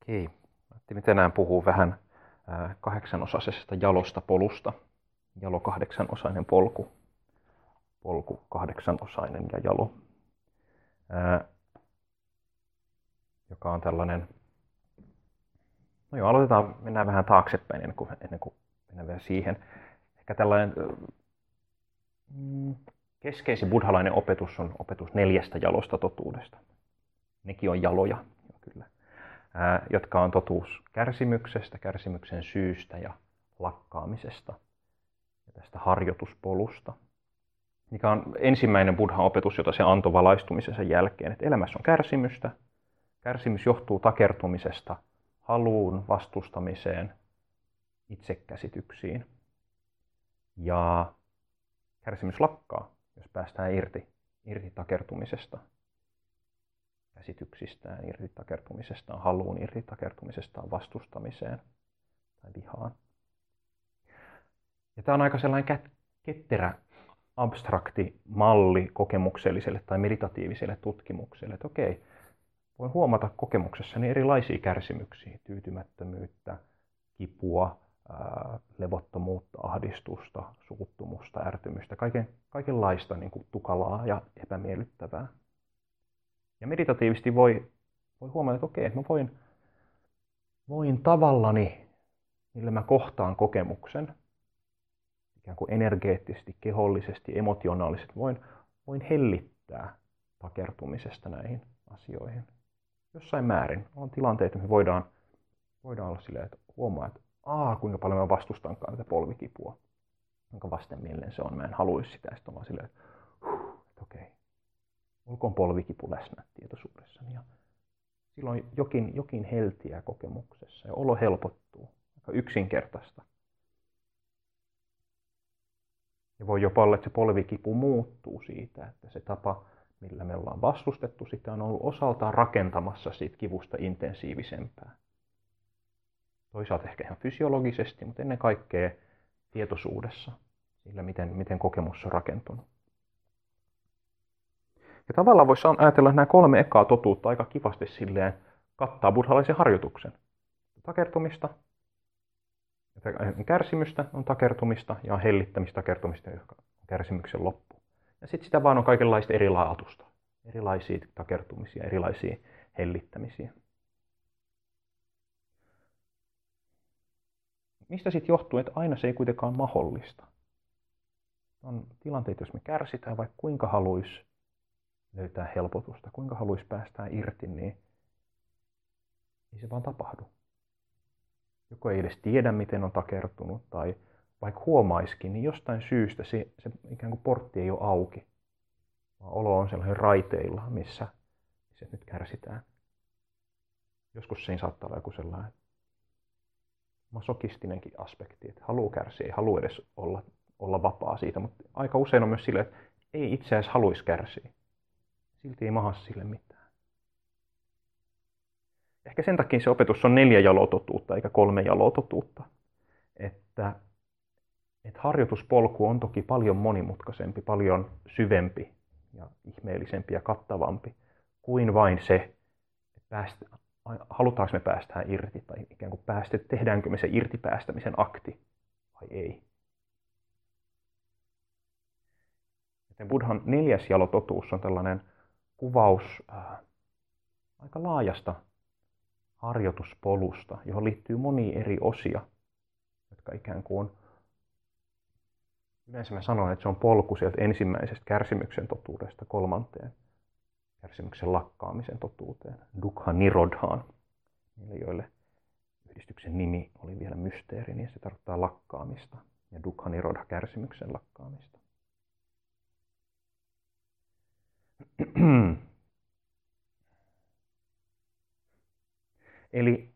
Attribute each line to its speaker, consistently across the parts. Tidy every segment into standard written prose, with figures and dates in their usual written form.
Speaker 1: Okei. Ajattelin tänään puhua vähän kahdeksanosaisesta jalosta polusta. Jalo kahdeksanosainen polku. Polku kahdeksanosainen ja jalo. Joka on tällainen... No joo, aloitetaan, mennään vähän taaksepäin ennen kuin mennään vielä siihen. Ehkä tällainen keskeisin buddhalainen opetus on opetus 4 jalosta totuudesta. Nekin on jaloja, kyllä. Jotka on totuus kärsimyksestä, kärsimyksen syystä ja lakkaamisesta ja tästä harjoituspolusta, mikä on ensimmäinen buddhan opetus, jota se antoi valaistumisensa jälkeen, että elämässä on kärsimystä. Kärsimys johtuu takertumisesta haluun, vastustamiseen, itsekäsityksiin. Ja kärsimys lakkaa, jos päästään irti takertumisesta, käsityksistään, irti takertumisestaan, haluun, irti takertumisestaan, vastustamiseen tai vihaan. Ja tämä on aika sellainen ketterä, abstrakti malli kokemukselliselle tai meditatiiviselle tutkimukselle, että okei, voin huomata kokemuksessani erilaisia kärsimyksiä, tyytymättömyyttä, kipua, levottomuutta, ahdistusta, suuttumusta, ärtymystä, kaikenlaista niin kuin tukalaa ja epämiellyttävää. Ja meditatiivisesti voi huomata, että okei, että mä voin tavallani, millä mä kohtaan kokemuksen, ikään kuin energeettisesti, kehollisesti, emotionaalisesti, voin hellittää takertumisesta näihin asioihin. Jossain määrin on tilanteita, että me voidaan olla silleen, että huomaa, että kuinka paljon mä vastustankaan tätä polvikipua. Kuinka vastenmielinen se on, mä en haluaisi sitä. Sitten on vaan silleen, että okei, olkoon polvikipu läsnä tietoisuudessani. Ja silloin jokin heltiää kokemuksessa ja olo helpottuu. Aika yksinkertaista. Ja voi jopa olla, että se polvikipu muuttuu siitä, että se tapa, millä me ollaan vastustettu sitä, on ollut osaltaan rakentamassa siitä kivusta intensiivisempää. Toisaalta ehkä ihan fysiologisesti, mutta ennen kaikkea tietoisuudessa, sillä miten kokemus on rakentunut. Ja tavallaan voisi ajatella, että nämä 3 ekaa totuutta aika kivasti silleen kattaa buddhalaisen harjoituksen. Takertumista, kärsimystä on takertumista ja on hellittämistä takertumista, joka on kärsimyksen loppu. Ja sitten sitä vaan on kaikenlaista erilaatusta, erilaisia takertumisia, erilaisia hellittämisiä. Mistä sitten johtuu, että aina se ei kuitenkaan ole mahdollista? On tilanteita, jos me kärsitään, vaikka kuinka haluaisi löytää helpotusta, kuinka haluaisi päästää irti, niin ei se vaan tapahdu. Joko ei edes tiedä, miten on takertunut, tai vaikka huomaisikin, niin jostain syystä se ikään kuin portti ei ole auki. Vaan olo on sellainen raiteilla, missä nyt kärsitään. Joskus siinä saattaa olla joku sellainen masokistinenkin aspekti, että haluaa kärsiä, ei halua edes olla vapaa siitä, mutta aika usein on myös silleen, että ei itse asiassa haluaisi kärsiä. Silti ei maha sille mitään. Ehkä sen takia se opetus on 4 jalototuutta eikä 3 jalototuutta. Että harjoituspolku on toki paljon monimutkaisempi, paljon syvempi ja ihmeellisempi ja kattavampi kuin vain se, että halutaanko me päästään irti tai ikään kuin tehdäänkö me se irtipäästämisen akti vai ei. Joten buddhan 4. jalototuus on tällainen kuvaus aika laajasta harjoituspolusta, johon liittyy monia eri osia, jotka ikään kuin yleensä mä sanon, että se on polku sieltä ensimmäisestä kärsimyksen totuudesta 3. kärsimyksen lakkaamisen totuuteen, Dukkha Nirodhaan. Niille, joille yhdistyksen nimi oli vielä mysteeri, niin se tarkoittaa lakkaamista ja Dukkha Nirodha kärsimyksen lakkaamista. Eli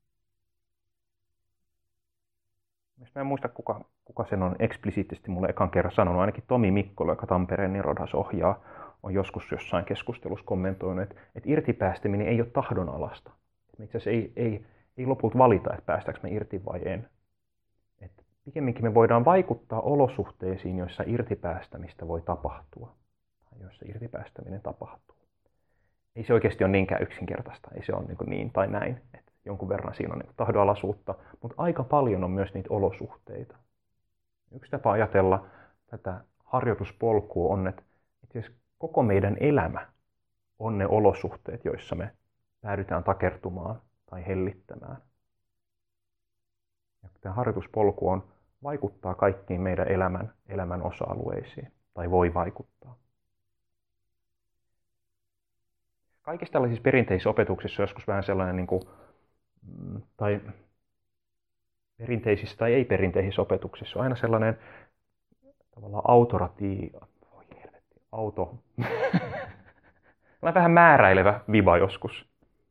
Speaker 1: mä en muista, kuka sen on eksplisiittisesti mulle ekan kerran sanonut, ainakin Tomi Mikkola, joka Tampereen Nirodhas ohjaa, on joskus jossain keskustelussa kommentoinut, että irtipäästäminen ei ole tahdonalasta. Me itse asiassa ei lopulta valita, että päästäänkö me irti vai en. Et pikemminkin me voidaan vaikuttaa olosuhteisiin, joissa irtipäästämistä voi tapahtua, tai joissa irtipäästäminen tapahtuu. Ei se oikeasti ole niinkään yksinkertaista, ei se ole niin tai näin. jonkun verran siinä on niin tahdonalaisuutta, mutta aika paljon on myös niitä olosuhteita. Yksi tapa ajatella tätä harjoituspolkua on, että jos koko meidän elämä on ne olosuhteet, joissa me päädytään takertumaan tai hellittämään. Ja tämä harjoituspolku vaikuttaa kaikkiin meidän elämän osa-alueisiin, tai voi vaikuttaa. Kaikissa tällaisissa perinteisissä opetuksissa on joskus vähän sellainen, tai perinteisissä tai ei-perinteisissä opetuksissa on aina sellainen tavallaan vähän määräilevä viba joskus.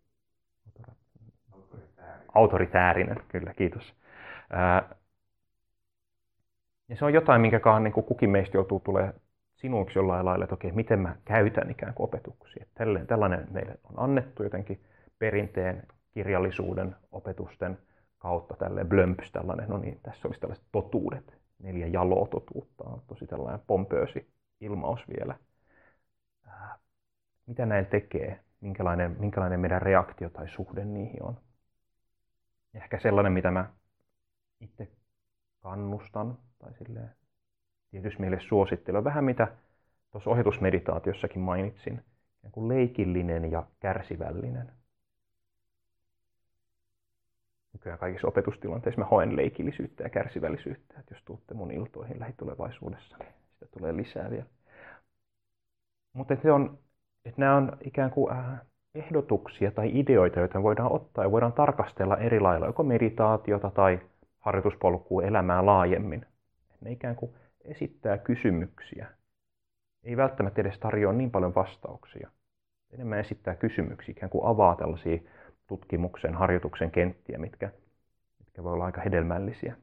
Speaker 1: Autoritäärinen, kyllä, kiitos. Ja se on jotain, minkäkaan niin kukin meistä joutuu tulemaan sinuiksi jollain lailla, että okei, miten mä käytän ikään kuin opetuksia. Tällainen meille on annettu jotenkin perinteen, kirjallisuuden, opetusten kautta, tälleen blömps, tällainen, no niin, tässä olisi tällaiset totuudet, 4 jaloa totuutta, on tosi tällainen pompöösi ilmaus vielä. Mitä näin tekee, minkälainen meidän reaktio tai suhde niihin on. Ehkä sellainen, mitä mä itse kannustan tai silleen tietysti meille suosittelen, vähän mitä tuossa ohetusmeditaatiossakin mainitsin, kuin leikillinen ja kärsivällinen. Nykyään kaikissa opetustilanteissa mä hoen leikillisyyttä ja kärsivällisyyttä, että jos tuutte mun iltoihin lähitulevaisuudessa, niin sitä tulee lisää vielä. Mutta että nämä on ikään kuin ehdotuksia tai ideoita, joita voidaan ottaa ja voidaan tarkastella eri lailla, joko meditaatiota tai harjoituspolkua elämää laajemmin. Ne ikään kuin esittää kysymyksiä. Ei välttämättä edes tarjoa niin paljon vastauksia. Enemmän esittää kysymyksiä, ikään kuin avaa tällaisia tutkimuksen, harjoituksen kenttiä, mitkä voi olla aika hedelmällisiä.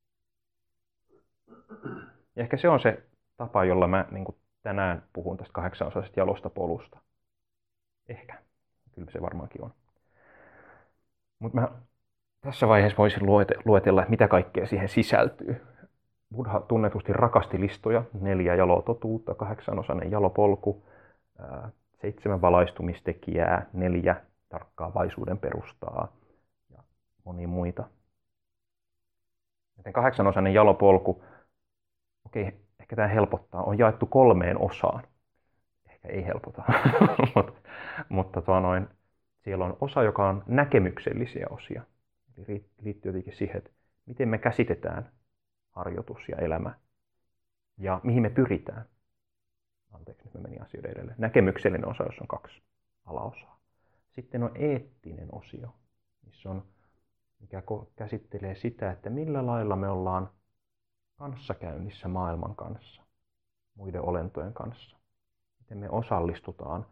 Speaker 1: Ja ehkä se on se tapa, jolla mä tänään puhun tästä 8-osaisesta jalosta polusta. Ehkä. Kyllä se varmaankin on. Mutta mä tässä vaiheessa voisin luetella, että mitä kaikkea siihen sisältyy. Buddha tunnetusti rakasti listoja, 4 jaloa totuutta, 8-osainen jalopolku, 7 valaistumistekijää, 4 tarkkaavaisuuden perustaa ja monia muita. Joten 8-osainen jalopolku, ehkä tämä helpottaa, on jaettu 3 osaan. Ehkä ei helpota, mutta siellä on osa, joka on näkemyksellisiä osia. Eli liittyy jotenkin siihen, että miten me käsitetään harjoitus ja elämä ja mihin me pyritään. Anteeksi, nyt mä menin asioiden edelleen. Näkemyksellinen osa, jossa on 2 alaosaa. Sitten on eettinen osio, mikä käsittelee sitä, että millä lailla me ollaan kanssakäynnissä maailman kanssa, muiden olentojen kanssa. Miten me osallistutaan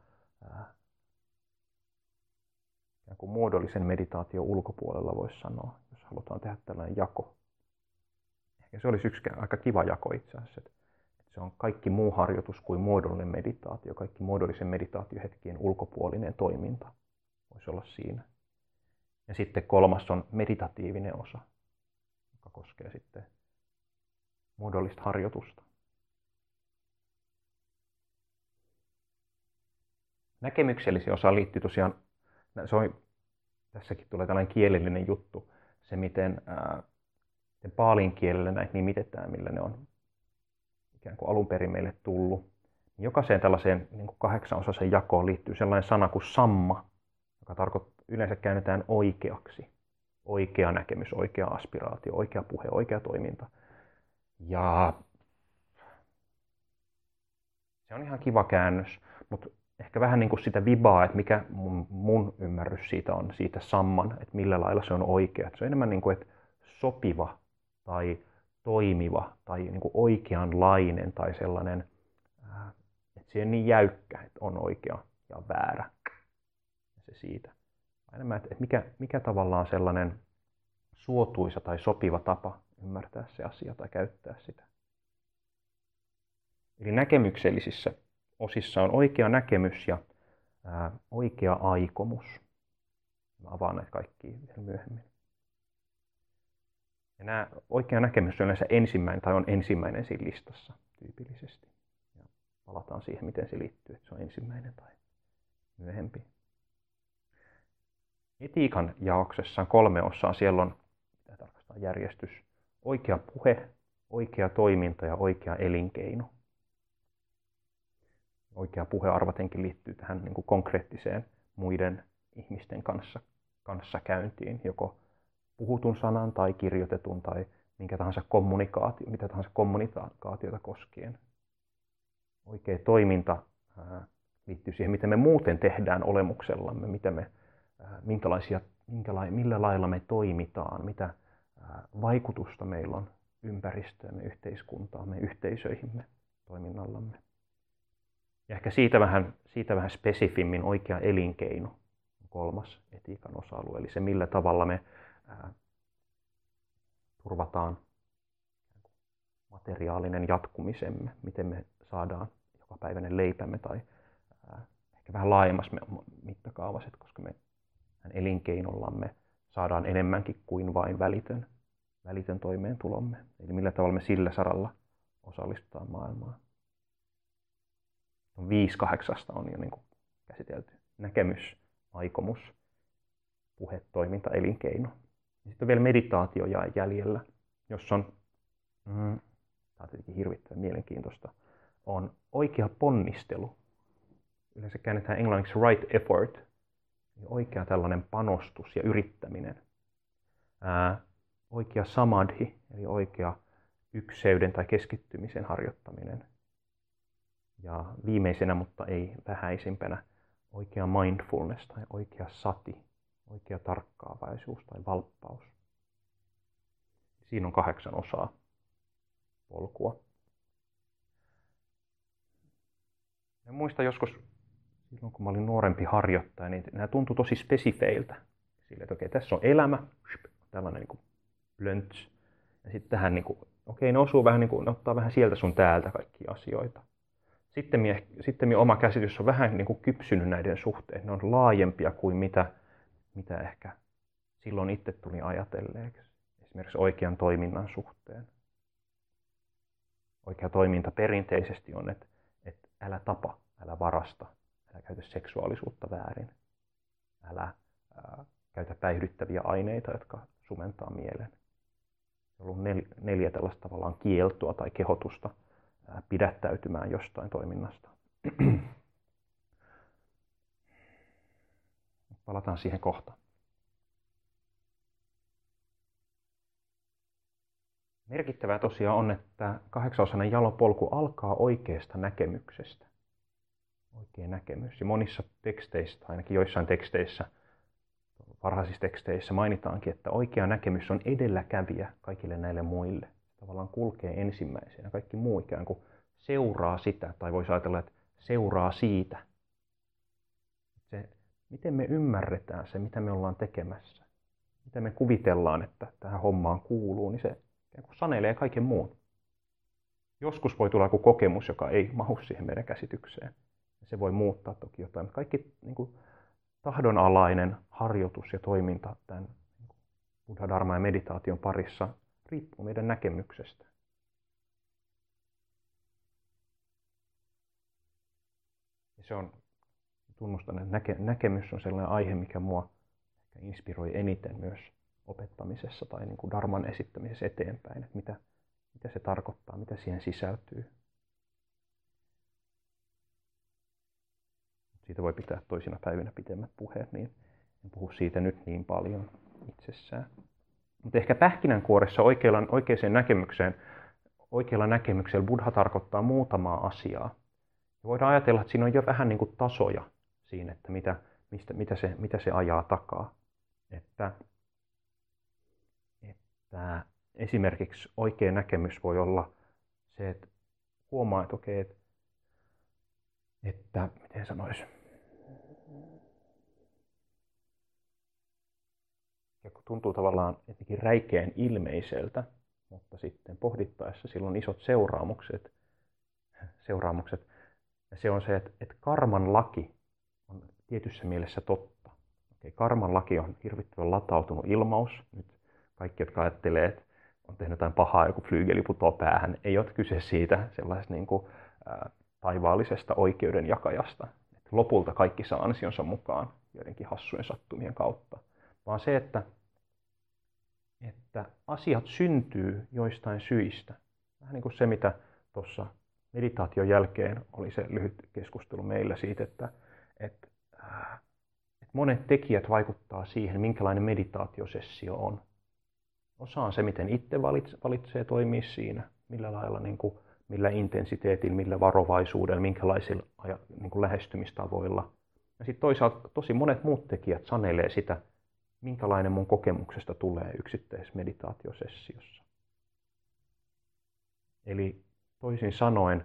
Speaker 1: kuin muodollisen meditaation ulkopuolella, voisi sanoa, jos halutaan tehdä tällainen jako. Ehkä se olisi yksi aika kiva jako itse asiassa, että se on kaikki muu harjoitus kuin muodollinen meditaatio, kaikki muodollisen meditaatiohetkien ulkopuolinen toiminta voisi olla siinä. Ja sitten 3. on meditatiivinen osa, joka koskee sitten muodollista harjoitusta. Näkemyksellisiä osa liittyy tosiaan, tässäkin tulee tällainen kielellinen juttu, se miten paalin kielellä näitä nimitetään, millä ne on ikään kuin alun perin meille tullut. Jokaiseen tällaiseen 8-osaisen jakoon liittyy sellainen sana kuin samma, joka yleensä käännetään oikeaksi. Oikea näkemys, oikea aspiraatio, oikea puhe, oikea toiminta. Ja se on ihan kiva käännös, mutta ehkä vähän niin kuin sitä vibaa, että mikä mun ymmärrys siitä on, siitä samman, että millä lailla se on oikea. Se on enemmän niin kuin, että sopiva tai toimiva tai niin kuin oikeanlainen tai sellainen, että se on niin jäykkä, että on oikea ja väärä. Ja se siitä. Enemmän, että mikä tavallaan sellainen suotuisa tai sopiva tapa ymmärtää se asia tai käyttää sitä. Eli näkemyksellisissä osissa on oikea näkemys ja oikea aikomus. Mä avaan näitä kaikkia vielä myöhemmin. Ja nämä oikea näkemys on yleensä ensimmäinen siinä listassa tyypillisesti. Ja palataan siihen, miten se liittyy, että se on ensimmäinen tai myöhempi. Etiikan jaoksessa on 3 osaa. Siellä on, mitä tarkastaa järjestys, oikea puhe, oikea toiminta ja oikea elinkeino. Oikea puhe arvatenkin liittyy tähän niin kuin konkreettiseen muiden ihmisten kanssa käyntiin, joko puhutun sanan tai kirjoitetun tai mitä tahansa kommunikaatiota koskien. Oikea toiminta liittyy siihen, miten me muuten tehdään olemuksellamme, millä lailla me toimitaan, mitä vaikutusta meillä on ympäristöömme, yhteiskuntaamme, yhteisöihimme, toiminnallamme. Ja ehkä siitä vähän spesifimmin oikea elinkeino on 3. etiikan osa-alue, eli se millä tavalla me turvataan materiaalinen jatkumisemme, miten me saadaan jokapäiväinen leipämme tai ehkä vähän laajemmassa mittakaavassa, koska me elinkeinollamme saadaan enemmänkin kuin vain välitön toimeentulomme. Eli millä tavalla me sillä saralla osallistutaan maailmaan. 5/8 on jo niin kuin käsitelty. Näkemys, aikomus, puhe, toiminta, elinkeino. Ja sitten on vielä meditaatio jäljellä, jos on, tämä on tietenkin hirvittävän mielenkiintoista, on oikea ponnistelu. Yleensä käännetään englanniksi right effort, oikea tällainen panostus ja yrittäminen. Oikea samadhi, eli oikea ykseyden tai keskittymisen harjoittaminen. Ja viimeisenä, mutta ei vähäisimpänä, oikea mindfulness tai oikea sati, oikea tarkkaavaisuus tai valppaus. Siinä on 8 osaa polkua. Ja muistan joskus, silloin kun mä olin nuorempi harjoittaja, niin nämä tuntui tosi spesifeiltä. Sillä, että okei, tässä on elämä, tällainen niin kuin blönts. Ja sitten tähän, niin kuin, okei, ne osuu vähän, niin kuin, ne ottaa vähän sieltä sun täältä kaikkia asioita. Sitten oma käsitys on vähän niin kuin kypsynyt näiden suhteen. Ne on laajempia kuin mitä ehkä silloin itse tuli ajatelleeksi. Esimerkiksi oikean toiminnan suhteen. Oikea toiminta perinteisesti on, että älä tapa, älä varasta, älä käytä seksuaalisuutta väärin, älä käytä päihdyttäviä aineita, jotka sumentaa mielen. On ollut 4 tällaista tavallaan kieltoa tai kehotusta pidättäytymään jostain toiminnasta. Palataan siihen kohta. Merkittävää tosiaan on, että 8-osainen jalopolku alkaa oikeasta näkemyksestä. Oikea näkemys. Ja monissa teksteissä, ainakin joissain teksteissä, varhaisissa teksteissä mainitaankin, että oikea näkemys on edelläkävijä kaikille näille muille. Se tavallaan kulkee ensimmäisenä. Kaikki muu ikään kuin seuraa sitä, tai voisi ajatella, että seuraa siitä. Se, miten me ymmärretään se, mitä me ollaan tekemässä. Mitä me kuvitellaan, että tähän hommaan kuuluu, niin se sanelee kaiken muun. Joskus voi tulla joku kokemus, joka ei mahu siihen meidän käsitykseen. Se voi muuttaa toki jotain. Kaikki niin kuin, tahdonalainen harjoitus ja toiminta tämän Buddha, Dharma ja meditaation parissa riippuu meidän näkemyksestä. Ja se on, tunnustan, että näkemys on sellainen aihe, mikä mua inspiroi eniten myös opettamisessa tai niin kuin dharman esittämisessä eteenpäin, että mitä se tarkoittaa, mitä siihen sisältyy. Siitä voi pitää toisina päivinä pitemmät puheet, niin en puhu siitä nyt niin paljon itsessään. Mutta ehkä pähkinänkuoressa oikealla näkemyksellä Buddha tarkoittaa muutamaa asiaa. Ja voidaan ajatella, että siinä on jo vähän niin kuin tasoja siinä, että mitä se ajaa takaa. Että esimerkiksi oikea näkemys voi olla se, että huomaa, että okei, että miten sanoisi, tuntuu tavallaan jotenkin räikeän ilmeiseltä, mutta sitten pohdittaessa silloin isot seuraamukset. Ja se on se, että karman laki on tietyssä mielessä totta. Okei, karman laki on hirvittävän latautunut ilmaus. Nyt kaikki, jotka ajattelee, että on tehnyt jotain pahaa, joku flyygeli putoo päähän, ei ole kyse siitä sellaisesta niin kuin, taivaallisesta oikeudenjakajasta. Että lopulta kaikki saa ansionsa mukaan joidenkin hassujen sattumien kautta. vaan se, että asiat syntyy joistain syistä. Vähän niin kuin se, mitä tuossa meditaation jälkeen oli se lyhyt keskustelu meillä siitä, että monet tekijät vaikuttaa siihen, minkälainen meditaatiosessio on. Osa on se, miten itse valitsee toimia siinä, millä lailla, niin kuin, millä intensiteetillä, millä varovaisuudella, minkälaisilla niin kuin lähestymistavoilla. Ja sitten toisaalta tosi monet muut tekijät sanelee sitä, minkälainen mun kokemuksesta tulee yksittäisessä meditaatiosessiossa. Eli toisin sanoen,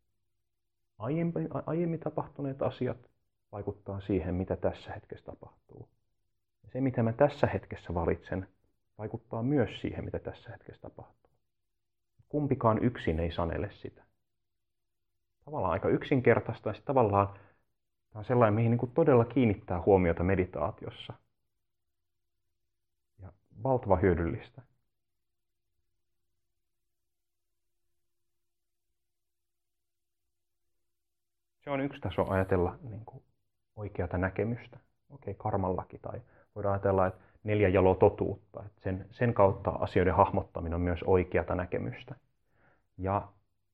Speaker 1: aiemmin tapahtuneet asiat vaikuttaa siihen, mitä tässä hetkessä tapahtuu. Ja se, mitä mä tässä hetkessä valitsen, vaikuttaa myös siihen, mitä tässä hetkessä tapahtuu. Kumpikaan yksin ei sanele sitä. Tavallaan aika yksinkertaista, ja tavallaan tämä on sellainen, mihin niin kuin todella kiinnittää huomiota meditaatiossa. Ja valtava hyödyllistä. Se on yksi taso ajatella niin kuin oikeata näkemystä. Karmallakin. Tai voidaan ajatella, että 4 jaloa totuutta. Että sen kautta asioiden hahmottaminen on myös oikeata näkemystä. Ja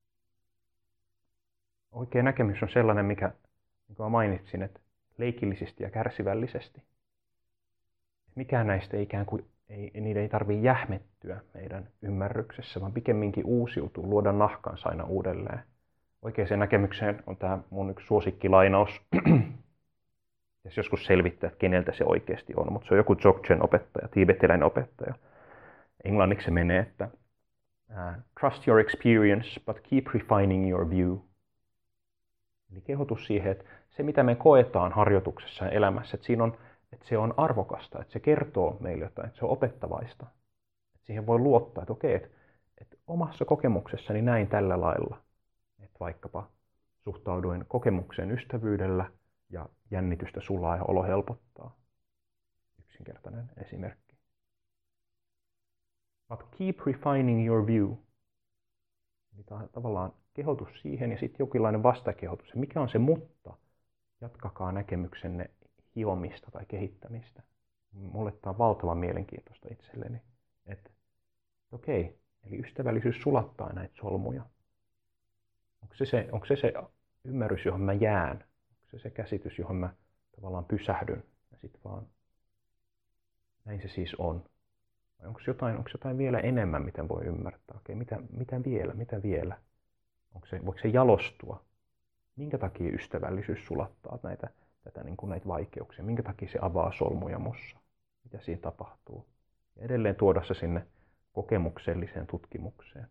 Speaker 1: oikea näkemys on sellainen, mikä, niin kuin mä mainitsin, että leikillisesti ja kärsivällisesti. Mikään näistä ikään kuin niiden ei tarvitse jähmettyä meidän ymmärryksessä, vaan pikemminkin uusiutuu, luoda nahkansa aina uudelleen. Oikeaan näkemykseen on tämä mun yksi suosikkilainaus. Jos joskus selvittää, että keneltä se oikeasti on, mutta se on joku Dzogchen opettaja, tiibetiläinen opettaja. Englanniksi se menee, että trust your experience, but keep refining your view. Eli kehotus siihen, että se mitä me koetaan harjoituksessa ja elämässä, että se on arvokasta, että se kertoo meille jotain, että se on opettavaista. Että siihen voi luottaa, että okei, että omassa kokemuksessani näin tällä lailla. Että vaikkapa suhtauduin kokemukseen ystävyydellä ja jännitystä sulaa ja olo helpottaa. Yksinkertainen esimerkki. But keep refining your view. Eli tavallaan kehotus siihen ja sitten jokinlainen vastakehotus. Mikä on se mutta? Jatkakaa näkemyksenne hiomista tai kehittämistä. Mulle tämä on valtavan mielenkiintoista itselleni. Että okei, eli ystävällisyys sulattaa näitä solmuja. Onko se se ymmärrys, johon mä jään? Onko se käsitys, johon mä tavallaan pysähdyn? Ja sitten vaan näin se siis on. Vai onko jotain vielä enemmän, miten voi ymmärtää? Okei, mitä vielä? Voiko se jalostua? Minkä takia ystävällisyys sulattaa näitä vaikeuksia? Minkä takia se avaa solmuja mussa? Mitä siinä tapahtuu? Ja edelleen tuoda se sinne kokemukselliseen tutkimukseen.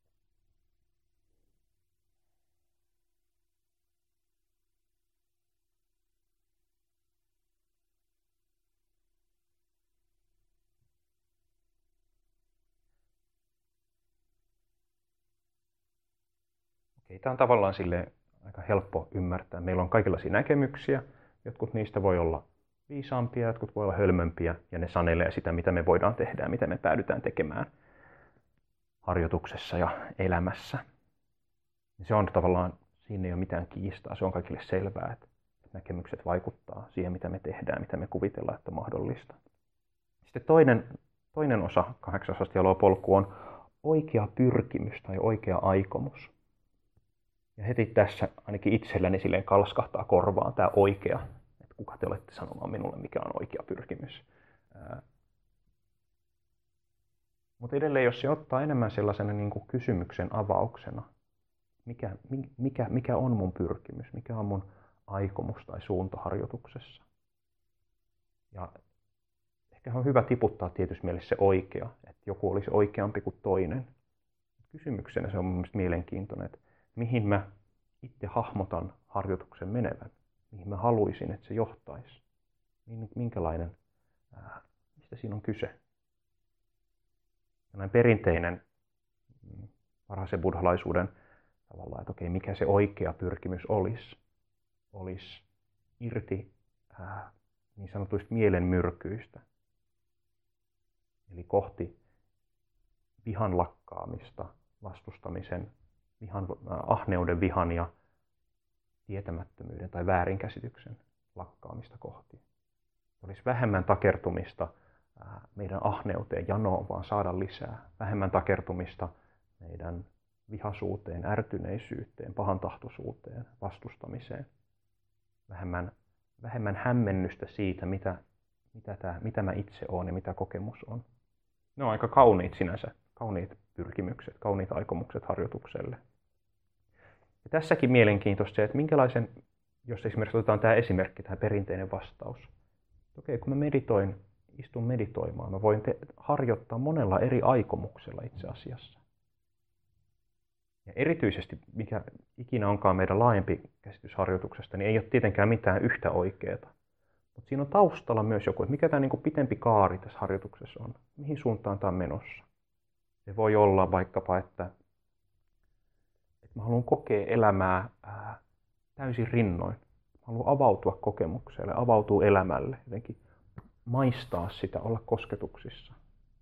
Speaker 1: Tämä on tavallaan silleen aika helppo ymmärtää. Meillä on kaikenlaisia näkemyksiä. Jotkut niistä voi olla viisaampia, jotkut voi olla hölmömpiä, ja ne sanelee sitä, mitä me voidaan tehdä ja mitä me päädytään tekemään harjoituksessa ja elämässä. Se on tavallaan, siinä ei ole mitään kiistaa, se on kaikille selvää, että näkemykset vaikuttaa siihen, mitä me tehdään, mitä me kuvitellaan, että on mahdollista. Sitten toinen osa 8 jaloa-polku on oikea pyrkimys tai oikea aikomus. Ja heti tässä ainakin itselläni silleen kalskahtaa korvaan tämä oikea, että kuka te olette sanomaan minulle, mikä on oikea pyrkimys. Mutta edelleen, jos se ottaa enemmän sellaisena niin kuin kysymyksen avauksena, mikä on mun pyrkimys, mikä on mun aikomus tai suunta harjoituksessa. Ja ehkä on hyvä tiputtaa tietysti mielessä se oikea, että joku olisi oikeampi kuin toinen. Kysymyksenä se on mun mielestä mielenkiintoinen, että mihin mä itse hahmotan harjoituksen menevän, mihin mä haluaisin, että se johtaisi. Minkälainen, mistä siinä on kyse. Näin perinteinen varhaisen buddhalaisuuden tavallaan, että okei, mikä se oikea pyrkimys olisi irti niin sanotuista mielen myrkyistä. Eli kohti vihan lakkaamista, vastustamisen, ahneuden, vihan ja tietämättömyyden tai väärinkäsityksen lakkaamista kohti. Olisi vähemmän takertumista meidän ahneuteen, janoon, vaan saada lisää. Vähemmän takertumista meidän vihasuuteen, ärtyneisyyteen, pahantahtoisuuteen, vastustamiseen. Vähemmän hämmennystä siitä, mitä mä itse olen ja mitä kokemus on. Ne on aika kauniit sinänsä, kauniit pyrkimykset, kauniit aikomukset harjoitukselle. Ja tässäkin mielenkiintoista se, että minkälaisen, jos esimerkiksi otetaan tämä esimerkki, tämä perinteinen vastaus. Okei, kun mä istun meditoimaan, mä voin harjoittaa monella eri aikomuksella itse asiassa. Ja erityisesti, mikä ikinä onkaan meidän laajempi käsitys harjoituksesta, niin ei ole tietenkään mitään yhtä oikeaa. Mutta siinä on taustalla myös joku, että mikä tämä niin pitempi kaari tässä harjoituksessa on. Mihin suuntaan tämä on menossa. Se voi olla vaikkapa, että mä haluan kokea elämää täysin rinnoin. Mä haluan avautua kokemukselle, avautua elämälle, jotenkin maistaa sitä, olla kosketuksissa.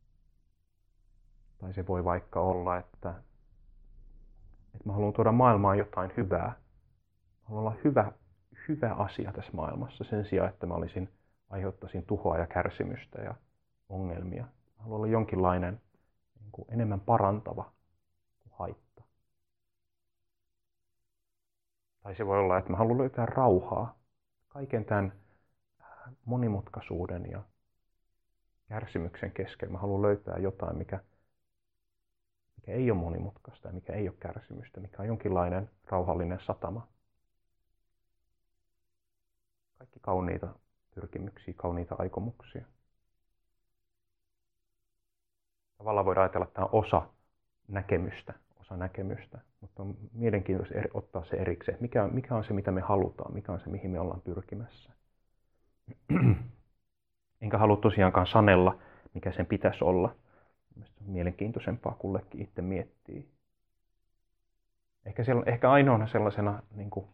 Speaker 1: Tai se voi vaikka olla, että mä haluan tuoda maailmaan jotain hyvää. Mä haluan olla hyvä asia tässä maailmassa sen sijaan, että mä aiheuttaisin tuhoa ja kärsimystä ja ongelmia. Mä haluan olla jonkinlainen enemmän parantava kuin haitta. Tai se voi olla, että mä haluan löytää rauhaa kaiken tämän monimutkaisuuden ja kärsimyksen keskellä. Mä haluan löytää jotain, mikä ei ole monimutkaista ja mikä ei ole kärsimystä, mikä on jonkinlainen rauhallinen satama. Kaikki kauniita pyrkimyksiä, kauniita aikomuksia. Tavallaan voidaan ajatella, että tämä on osa näkemystä, mutta on mielenkiintoista ottaa se erikseen, että mikä on se, mitä me halutaan, mikä on se, mihin me ollaan pyrkimässä. Enkä halua tosiaankaan sanella, mikä sen pitäisi olla. Mielestäni on mielenkiintoisempaa kullekin itse miettiä. Ehkä ainoana sellaisena,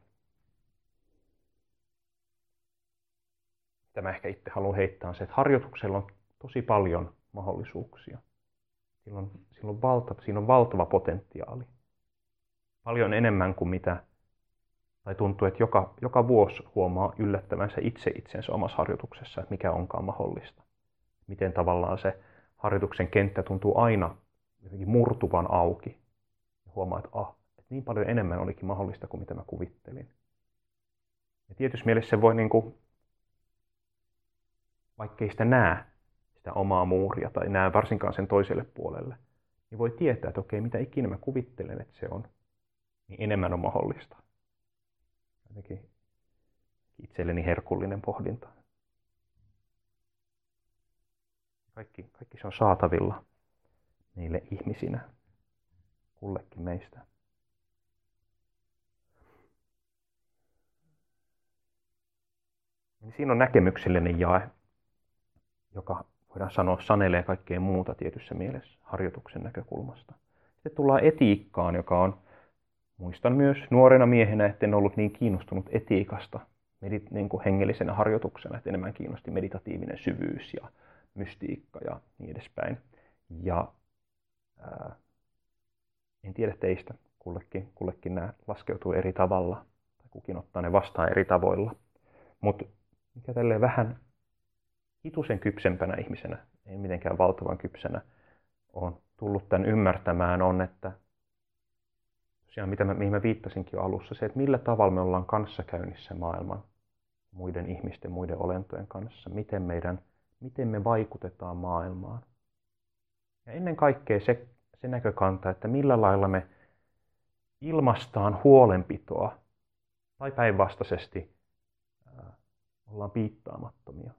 Speaker 1: mitä mä ehkä itse haluan heittää, on se, että harjoituksella on tosi paljon mahdollisuuksia. Siinä on valtava potentiaali. Paljon enemmän kuin mitä, tai tuntuu, että joka vuosi huomaa yllättävänsä itsensä omassa harjoituksessa, että mikä onkaan mahdollista. Miten tavallaan se harjoituksen kenttä tuntuu aina jotenkin murtuvan auki. Ja huomaa, että niin paljon enemmän olikin mahdollista kuin mitä mä kuvittelin. Ja tietysti mielessä se voi, vaikkei sitä näe, sitä omaa muuria tai näe varsinkaan sen toiselle puolelle, niin voi tietää, että okei, mitä ikinä mä kuvittelen, että se on, niin enemmän on mahdollista. Jotenkin itselleni herkullinen pohdinta. Kaikki se on saatavilla niille ihmisinä, kullekin meistä. Niin siinä on näkemyksellinen jae, joka voidaan sanoa sanelee kaikkea muuta tietyssä mielessä harjoituksen näkökulmasta. Sitten tullaan etiikkaan, joka on, muistan myös nuorena miehenä, etten ollut niin kiinnostunut etiikasta hengellisenä harjoituksena, että enemmän kiinnosti meditatiivinen syvyys ja mystiikka ja niin edespäin. Ja en tiedä teistä, kullekin nämä laskeutuu eri tavalla, tai kukin ottaa ne vastaan eri tavoilla. Mutta mikä tälleen vähän hitusen kypsempänä ihmisenä, ei mitenkään valtavan kypsänä, on tullut tämän ymmärtämään, on, että tosiaan mihin mä viittasinkin jo alussa, se, että millä tavalla me ollaan kanssakäynnissä maailman muiden ihmisten, muiden olentojen kanssa, miten me vaikutetaan maailmaan. Ja ennen kaikkea se näkökanta, että millä lailla me ilmaistaan huolenpitoa tai päinvastaisesti ollaan piittaamattomia.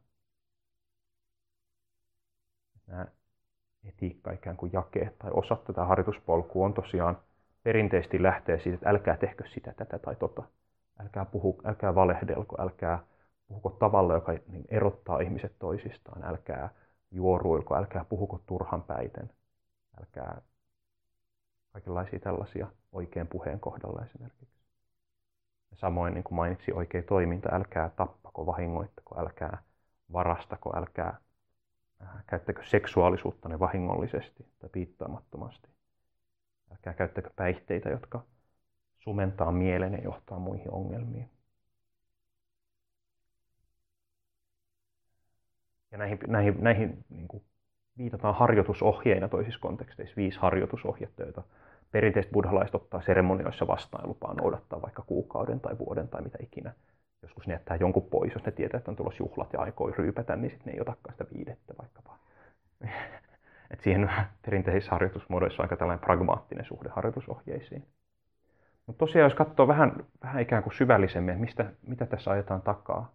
Speaker 1: Nämä etiikka ikään kuin jakeet tai osat tätä harjoituspolkua on tosiaan perinteisesti lähtee siitä, että älkää tehkö sitä, tätä tai tota. Älkää valehdelko, älkää puhuko tavalla, joka erottaa ihmiset toisistaan. Älkää juoruilko, älkää puhuko turhan päiten. Älkää kaikenlaisia tällaisia oikean puheen kohdalla esimerkiksi. Ja samoin niin kuin mainitsin, oikea toiminta, älkää tappako, vahingoittako, älkää varastako, älkää käyttäkö seksuaalisuuttanne vahingollisesti tai piittaamattomasti. Älkää käyttäkö päihteitä, jotka sumentaa mielen ja johtaa muihin ongelmiin. Ja näihin niin kuin viitataan harjoitusohjeina toisissa konteksteissa, 5 harjoitusohjetta, joita perinteiset buddhalaiset ottaa seremonioissa vastaan ja lupaa noudattaa vaikka kuukauden tai vuoden tai mitä ikinä. Joskus ne jättää jonkun pois, jos ne tietää, että on tulossa juhlat ja aikoo ryypätä, niin sitten ne ei otakaan sitä 5. vaikkapa. Et siihen perinteisissä harjoitusmuodoissa on aika tällainen pragmaattinen suhde harjoitusohjeisiin. Mutta tosiaan, jos katsoo vähän ikään kuin syvällisemmin, että mitä tässä ajetaan takaa,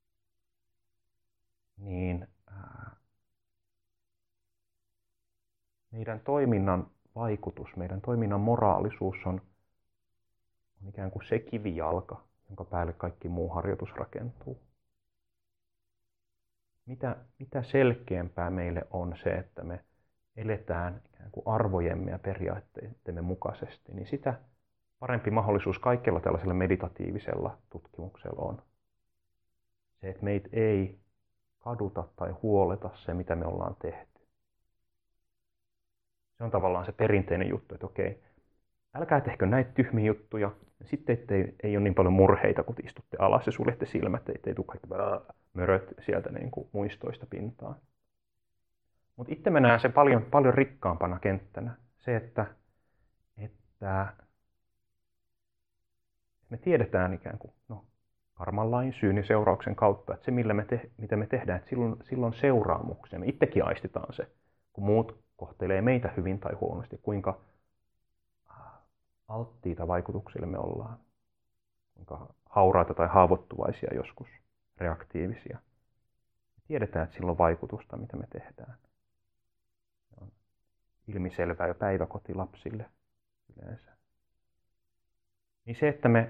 Speaker 1: niin meidän toiminnan vaikutus, meidän toiminnan moraalisuus on ikään kuin se kivijalka, jonka päälle kaikki muu harjoitus rakentuu. Mitä selkeämpää meille on se, että me eletään ikään kuin arvojemme ja periaatteidemme mukaisesti, niin sitä parempi mahdollisuus kaikella tällaisella meditatiivisella tutkimuksella on. Se, että meitä ei kaduta tai huoleta se, mitä me ollaan tehty. Se on tavallaan se perinteinen juttu, että okei, älkää tehkö näitä tyhmiä juttuja, ja sitten ei ole niin paljon murheita, kun istutte alas ja suljette silmät, ettei tule kaikki möröt sieltä niin kuin muistoista pintaan. Mutta itse mä näen sen paljon rikkaampana kenttänä. Se, että me tiedetään ikään kuin karman lain, syyn ja seurauksen kautta, että se mitä me tehdään, että silloin seuraamuksia. Me itsekin aistitaan se, kun muut kohtelee meitä hyvin tai huonosti, kuinka alttiita vaikutuksille me ollaan, kuinka hauraita tai haavoittuvaisia joskus, reaktiivisia. Me tiedetään, että sillä on vaikutusta, mitä me tehdään. Se on ilmiselvää jo päiväkotilapsille yleensä. Niin se, että me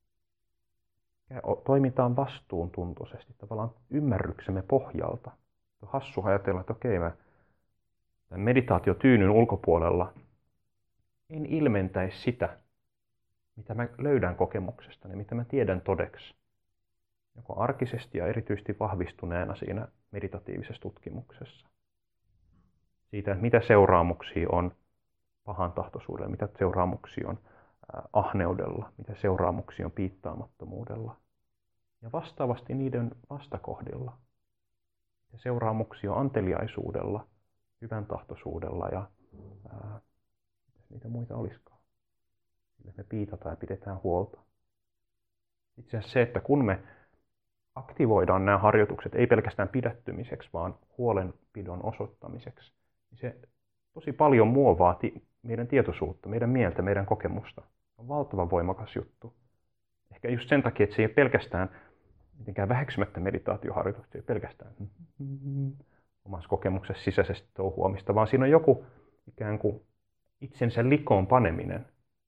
Speaker 1: toimitaan vastuuntuntoisesti, tavallaan ymmärryksemme pohjalta. On hassu ajatella, että okei, mä tämän meditaatiotyynyn ulkopuolella en ilmentäisi sitä, mitä mä löydän kokemuksestani, mitä mä tiedän todeksi. Joko arkisesti ja erityisesti vahvistuneena siinä meditatiivisessa tutkimuksessa. Siitä, että mitä seuraamuksia on pahantahtoisuudella, mitä seuraamuksia on ahneudella, mitä seuraamuksia on piittaamattomuudella. Ja vastaavasti niiden vastakohdilla. Ja seuraamuksia on anteliaisuudella, hyvän tahtoisuudella ja niitä muita olisikaan. Sillä me piitataan ja pidetään huolta. Itse asiassa se, että kun me aktivoidaan nämä harjoitukset ei pelkästään pidättymiseksi, vaan huolenpidon osoittamiseksi, niin se tosi paljon muovaa meidän tietoisuutta, meidän mieltä, meidän kokemusta. On valtavan voimakas juttu. Ehkä just sen takia, että se ei ole pelkästään mitenkään väheksymättä meditaatioharjoituksia, ei pelkästään omassa kokemuksessa sisäisesti touhuamista, vaan siinä on joku ikään kuin itsensä likoon paneminen.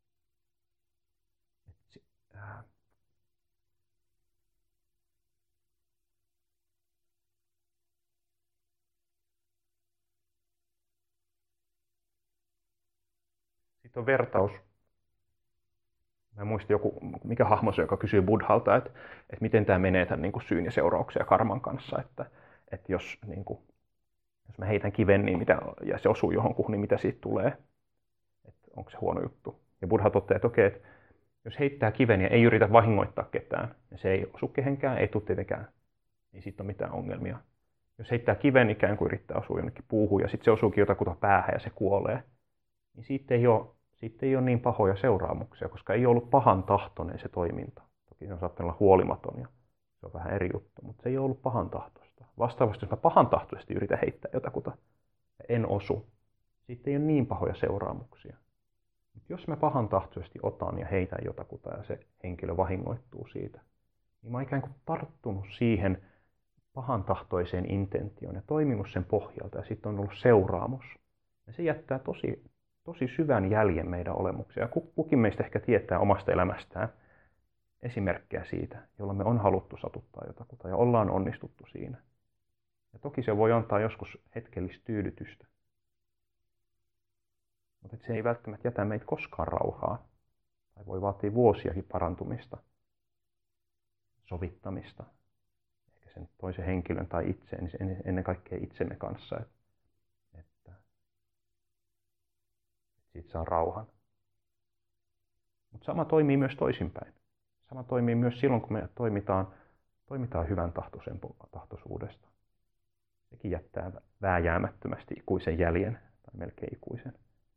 Speaker 1: Sitten on vertaus. Mä muistin mikä hahmo se, joka kysyy Buddhalta, että miten tämä menee tämän niin kuin syyn ja seurauksen ja karman kanssa, että jos mä heitän kiven ja se osuu johonkuhun, niin mitä siitä tulee? Että onko se huono juttu? Ja Buddha toteaa, että okei, että jos heittää kiven ja ei yritä vahingoittaa ketään, ja se ei osu kehenkään, ei tule tietenkään, niin siitä on mitään ongelmia. Jos heittää kiven ikään kuin yrittää osua jonnekin puuhun, ja sitten se osuukin jotakuta päähän ja se kuolee, niin siitä ei ole niin pahoja seuraamuksia, koska ei ollut pahan tahtoinen se toiminta. Toki se on saattanut olla huolimaton ja se on vähän eri juttu, mutta se ei ollut pahan tahtoista. Vastaavasti, jos mä pahan tahtoisesti yritän heittää jotakuta ja en osu, siitä ei ole niin pahoja seuraamuksia. Mutta jos mä pahan tahtoisesti otan ja heitän jotakuta ja se henkilö vahingoittuu siitä, niin mä oon ikään kuin tarttunut siihen pahan tahtoiseen intentioon ja toiminut sen pohjalta ja sitten on ollut seuraamus. Ja se jättää tosi syvän jäljen meidän olemuksia. Kukin meistä ehkä tietää omasta elämästään esimerkkejä siitä, jolla me on haluttu satuttaa jotakuta ja ollaan onnistuttu siinä. Ja toki se voi antaa joskus hetkellistä tyydytystä. Mutta se ei välttämättä jätä meitä koskaan rauhaan. Tai voi vaatia vuosiakin parantumista, sovittamista. Ehkä sen toisen henkilön tai itseen, niin ennen kaikkea itsemme kanssa. Että siitä saa rauhan. Mutta sama toimii myös toisinpäin. Sama toimii myös silloin, kun me toimitaan hyvän tahtoisuudesta. sekin jättää vääjäämättömästi ikuisen jäljen, tai melkein ikuisen.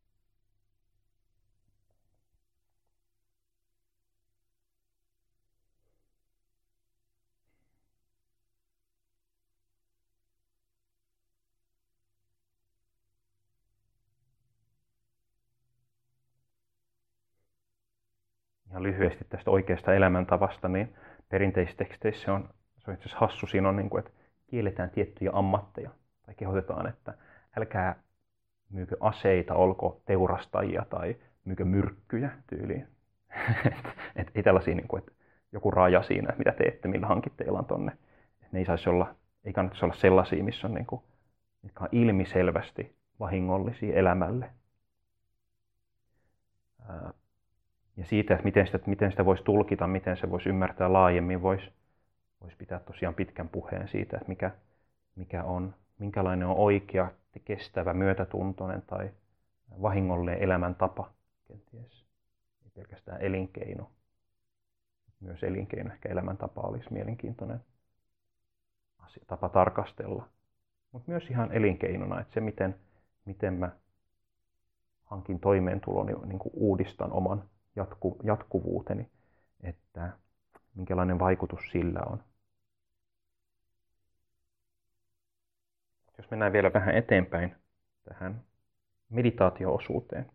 Speaker 1: Ihan lyhyesti tästä oikeasta elämäntavasta, niin perinteisissä teksteissä se on itse asiassa hassu. Siinä on, että kielletään tiettyjä ammatteja tai kehotetaan, että älkää myykö aseita, olko teurastajia tai myykö myrkkyjä tyyliin. Ei tällaisia, että joku raja siinä, että mitä teette, millä hankitte elantonne. Ne ei kannattaisi olla sellaisia, missä on, mitkä on ilmiselvästi vahingollisia elämälle. Ja siitä, että miten sitä voisi tulkita, miten se voisi ymmärtää laajemmin, voisi pitää tosiaan pitkän puheen siitä, että minkälainen on oikea, kestävä, myötätuntoinen tai vahingollinen elämäntapa kenties. Ei pelkästään elinkeino. Myös elinkeino, ehkä elämäntapa olisi mielenkiintoinen tapa tarkastella. Mutta myös ihan elinkeinona, että se miten mä hankin toimeentulon, niin kuin uudistan oman jatkuvuuteni, että minkälainen vaikutus sillä on. Jos mennään vielä vähän eteenpäin tähän meditaatio-osuuteen,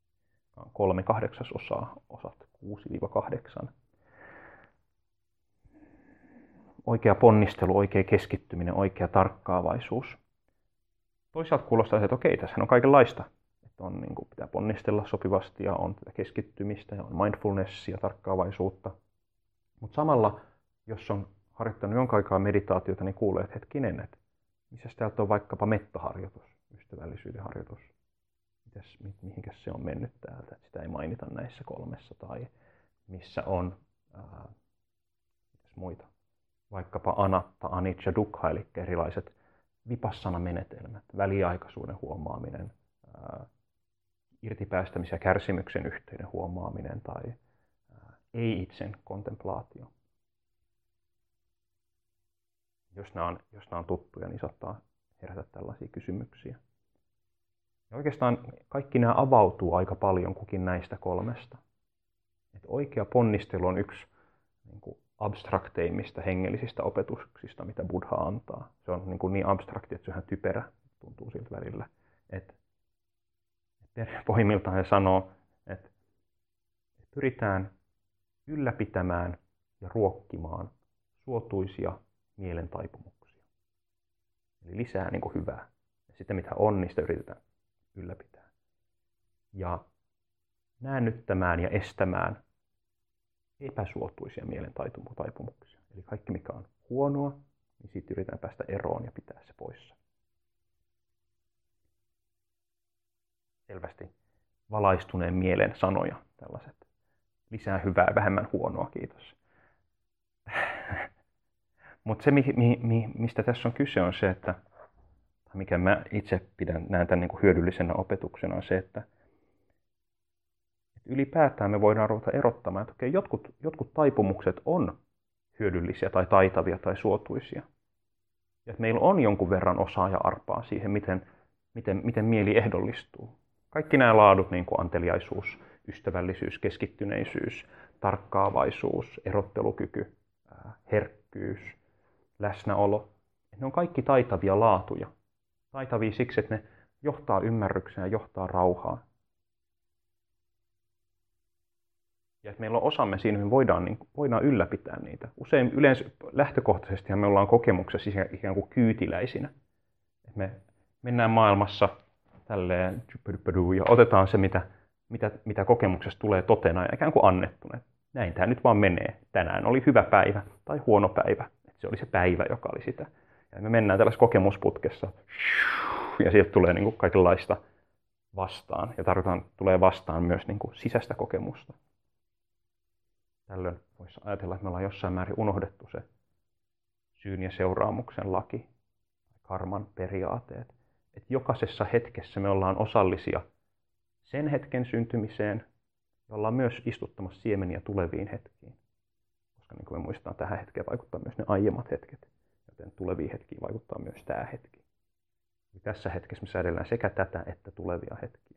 Speaker 1: 3/8, osat 6-8. Oikea ponnistelu, oikea keskittyminen, oikea tarkkaavaisuus. Toisaalta kuulostaa, että okei, tässä on kaikenlaista. Että on, pitää ponnistella sopivasti ja on tätä keskittymistä ja on mindfulnessia, tarkkaavaisuutta. Mutta samalla, jos on harjoittanut jonkin aikaa meditaatiota, niin kuulee, että hetkinen, että missä täältä on vaikkapa mettaharjoitus, ystävällisyyden harjoitus. Mihinkäs se on mennyt täältä, että sitä ei mainita näissä 3, tai missä on muita. Vaikkapa anatta, anicca, dukkha, eli erilaiset vipassana-menetelmät, väliaikaisuuden huomaaminen, irtipäästämis- ja kärsimyksen yhteyden huomaaminen tai ei-itsen kontemplaatio. Jos nämä on tuttuja, niin saattaa herätä tällaisia kysymyksiä. Ja oikeastaan kaikki nämä avautuu aika paljon kukin näistä 3. Että oikea ponnistelu on yksi abstrakteimmista hengellisistä opetuksista, mitä Buddha antaa. Se on niin abstrakti, että se on ihan typerä, tuntuu siltä välillä. Että pohjimmiltaan se sanoo, että pyritään ylläpitämään ja ruokkimaan suotuisia mielen taipumuksia. Eli lisää hyvää. Ja sitä mitä on, niin sitä yritetään ylläpitää. Ja näännyttämään ja estämään epäsuotuisia mielen taipumuksia. Eli kaikki mikä on huonoa, niin siitä yritetään päästä eroon ja pitää se poissa. Selvästi valaistuneen mielen sanoja, tällaiset. Lisää hyvää, vähemmän huonoa, kiitos. Mutta se, mistä tässä on kyse, on se, että mikä mä itse näen tämän hyödyllisenä opetuksena, on se, että ylipäätään me voidaan ruveta erottamaan, että okei, jotkut taipumukset on hyödyllisiä tai taitavia tai suotuisia. Ja että meillä on jonkun verran osaa ja arpaa siihen, miten mieli ehdollistuu. Kaikki nämä laadut, niin kuin anteliaisuus, ystävällisyys, keskittyneisyys, tarkkaavaisuus, erottelukyky, herkkyys, läsnäolo, ne on kaikki taitavia laatuja. Taitavia siksi, että ne johtaa ymmärrykseen ja johtaa rauhaan. Ja että meillä on osamme siinä, me voidaan ylläpitää niitä. Usein yleensä lähtökohtaisesti me ollaan kokemuksessa ikään kuin kyytiläisinä. Että me mennään maailmassa tälleen ja otetaan se, mitä kokemuksesta tulee totena ja ikään kuin annettuna. Näin tämä nyt vaan menee. Tänään oli hyvä päivä tai huono päivä. Että se oli se päivä, joka oli sitä. Ja me mennään tällaisessa kokemusputkessa ja sieltä tulee kaikenlaista vastaan. Ja tulee vastaan myös sisäistä kokemusta. Tällöin voisi ajatella, että me ollaan jossain määrin unohdettu se syyn ja seuraamuksen laki, karman periaatteet. Että jokaisessa hetkessä me ollaan osallisia sen hetken syntymiseen ja ollaan myös istuttamassa siemeniä tuleviin hetkiin. Koska niin kuin me muistetaan, tähän hetkeen vaikuttaa myös ne aiemmat hetket, joten tuleviin hetkiin vaikuttaa myös tämä hetki. Tässä hetkessä me säädellään sekä tätä että tulevia hetkiä.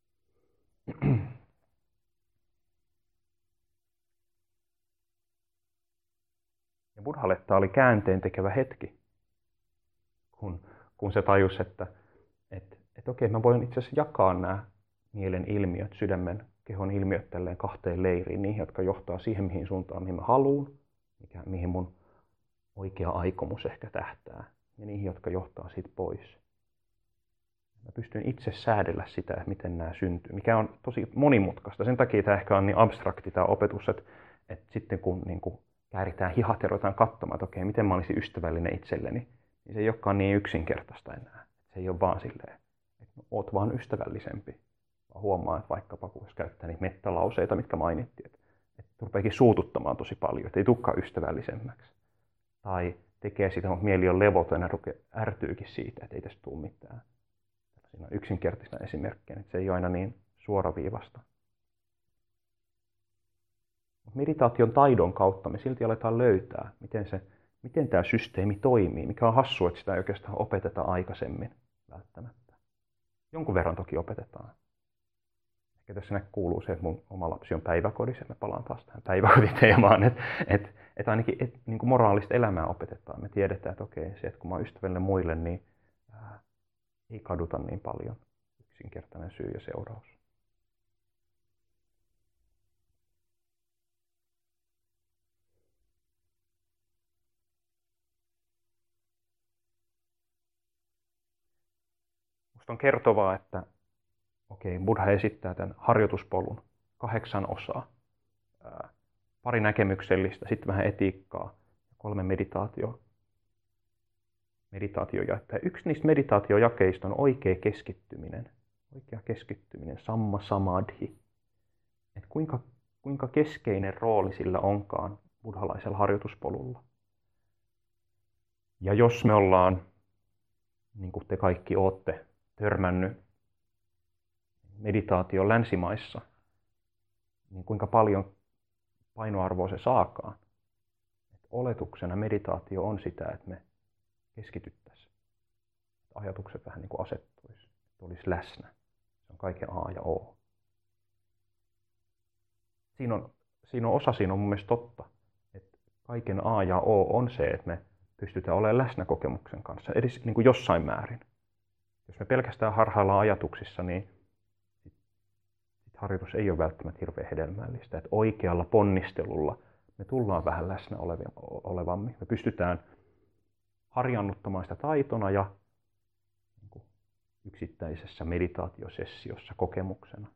Speaker 1: Ja Buddhalle tämä oli käänteen tekevä hetki, kun se tajusi, että okei, mä voin itse asiassa jakaa nämä mielen ilmiöt, sydämen, kehon ilmiöt tälleen kahteen leiriin, niihin, jotka johtaa siihen, mihin suuntaan, mihin mä haluun, mihin mun oikea aikomus ehkä tähtää, ja niihin, jotka johtaa siitä pois. Mä pystyn itse säädellä sitä, että miten nämä syntyy, mikä on tosi monimutkaista. Sen takia tämä ehkä on niin abstrakti tämä opetus, että sitten kun niin kuin kääritään hihat ja ruvetaan katsomaan, että okei, miten mä olisin ystävällinen itselleni, niin se ei olekaan niin yksinkertaista enää. Se ei ole vaan silleen, että oot vaan ystävällisempi. Vaan huomaa, että vaikkapa kun käyttää niitä mettalauseita, mitkä mainittiin, että rupeekin suututtamaan tosi paljon, että ei tulekaan ystävällisemmäksi. Tai tekee sitä, mutta mieli on levoton ja ärtyykin siitä, että ei tästä tule mitään. Siinä on yksinkertaisena esimerkkinä, että se ei ole aina niin suoraviivasta. Meditaation taidon kautta me silti aletaan löytää, miten tämä systeemi toimii, mikä on hassua, että sitä ei oikeastaan opeteta aikaisemmin välttämättä. Jonkun verran toki opetetaan. Ehkä tässä kuuluu se, että mun oma lapsi on päiväkodissa, ja mä palaan taas tähän päiväkoditeemaan, että ainakin niin kuin moraalista elämää opetetaan. Me tiedetään, että okei, se, että kun mä oon ystävällinen muille, niin ei kaduta niin paljon. Yksinkertainen syy ja seuraus. Musta on kertovaa, että Buddha esittää tämän harjoituspolun 8 osaa. Pari näkemyksellistä, sitten vähän etiikkaa, 3 meditaatiojaetta. Yksi niistä meditaatiojakeista on oikea keskittyminen, samma samadhi. Että kuinka keskeinen rooli sillä onkaan buddhalaisella harjoituspolulla. Ja jos me ollaan, niin kuin te kaikki olette, törmännyt meditaation länsimaissa, niin kuinka paljon painoarvoa se saakaan. Et oletuksena meditaatio on sitä, että me keskityttäisiin. Ajatukset vähän niin kuin asettuisi, että olisi läsnä. Se on kaiken A ja O. Siinä on mun mielestä totta, että kaiken A ja O on se, että me pystytään olemaan läsnä kokemuksen kanssa, edes niin kuin jossain määrin. Jos me pelkästään harhaillaan ajatuksissa, niin harjoitus ei ole välttämättä hirveän hedelmällistä. Että oikealla ponnistelulla me tullaan vähän läsnä olevammin. Me pystytään harjannuttamaan sitä taitona ja yksittäisessä meditaatiosessiossa kokemuksena.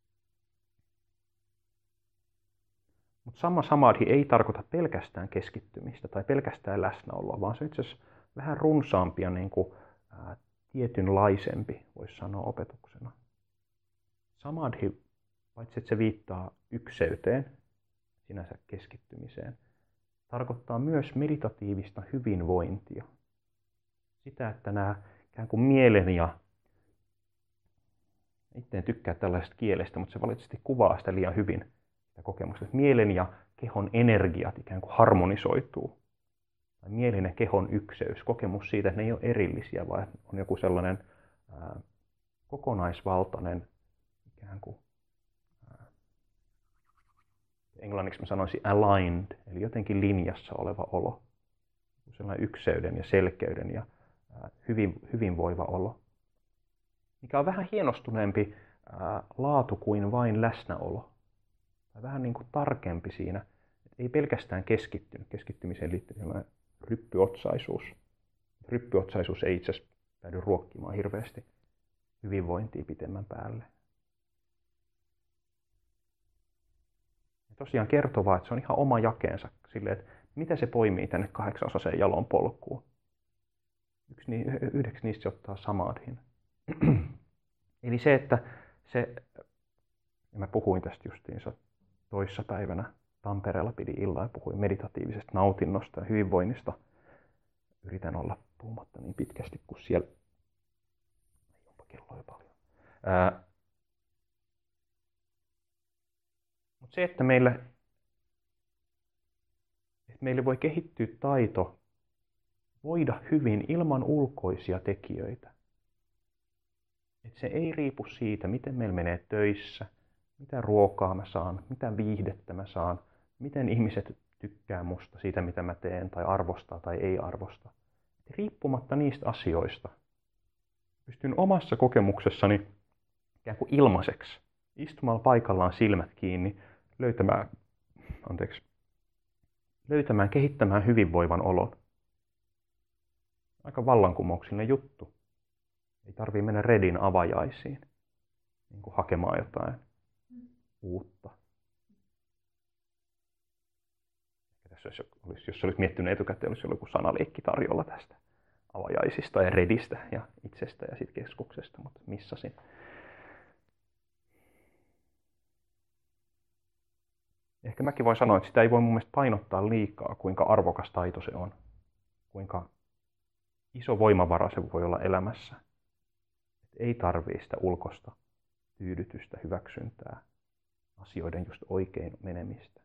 Speaker 1: Mutta samma samadhi ei tarkoita pelkästään keskittymistä tai pelkästään läsnäoloa, vaan se on itse asiassa vähän runsaampi ja tietynlaisempi, voisi sanoa opetuksena. Samadhi, paitsi että se viittaa ykseyteen, sinänsä keskittymiseen, tarkoittaa myös meditatiivista hyvinvointia. Sitä, että nämä ikään kuin mielen ja, itse en tykkää tällaisesta kielestä, mutta se valitettavasti kuvaa sitä liian hyvin, sitä kokemusta, että mielen ja kehon energiat ikään kuin harmonisoituu. Tai mielen ja kehon ykseys, kokemus siitä, että ne ei ole erillisiä, vaan on joku sellainen kokonaisvaltainen ikään kuin, englanniksi mä sanoisin aligned, eli jotenkin linjassa oleva olo. Sellainen ykseyden ja selkeyden ja hyvinvoiva olo. Mikä on vähän hienostuneempi laatu kuin vain läsnäolo. Tai vähän niin kuin tarkempi siinä. Et ei pelkästään keskittymiseen liittyy ryppyotsaisuus. Ryppyotsaisuus ei itse asiassa päädy ruokkimaan hirveästi hyvinvointia pitemmän päälle. Ja tosiaan kertovaa, että se on ihan oma jakeensa silleen, että miten se poimii tänne 8-osaiseen jalon polkuun. Yhdeksi niistä se ottaa samadhin. Eli se, että se, ja mä puhuin tästä justiinsa toissapäivänä Tampereella, pidin illan ja puhuin meditatiivisesta nautinnosta ja hyvinvoinnista. Yritän olla puhumatta niin pitkästi kuin siellä. Onpa kello jo paljon. Mutta se, että meille voi kehittyä taito voida hyvin ilman ulkoisia tekijöitä. Että se ei riipu siitä, miten meillä menee töissä, mitä ruokaa mä saan, mitä viihdettä mä saan, miten ihmiset tykkää musta siitä, mitä mä teen, tai arvostaa tai ei arvosta. Et riippumatta niistä asioista, pystyn omassa kokemuksessani ikään kuin ilmaiseksi, istumalla paikallaan silmät kiinni, löytämään, kehittämään hyvinvoivan olon. Aika vallankumouksellinen juttu. Ei tarvitse mennä Redin avajaisiin niin kuin hakemaan jotain uutta. Jos olit miettinyt etukäteen, olisi ollut joku sanaleikki tarjolla tästä avajaisista ja Redistä ja itsestä ja sitten keskuksesta, mutta missasin. Ehkä mäkin voin sanoa, että sitä ei voi mun mielestä painottaa liikaa, kuinka arvokas taito se on. Kuinka iso voimavara se voi olla elämässä. Et ei tarvitse sitä ulkosta tyydytystä, hyväksyntää, asioiden just oikein menemistä.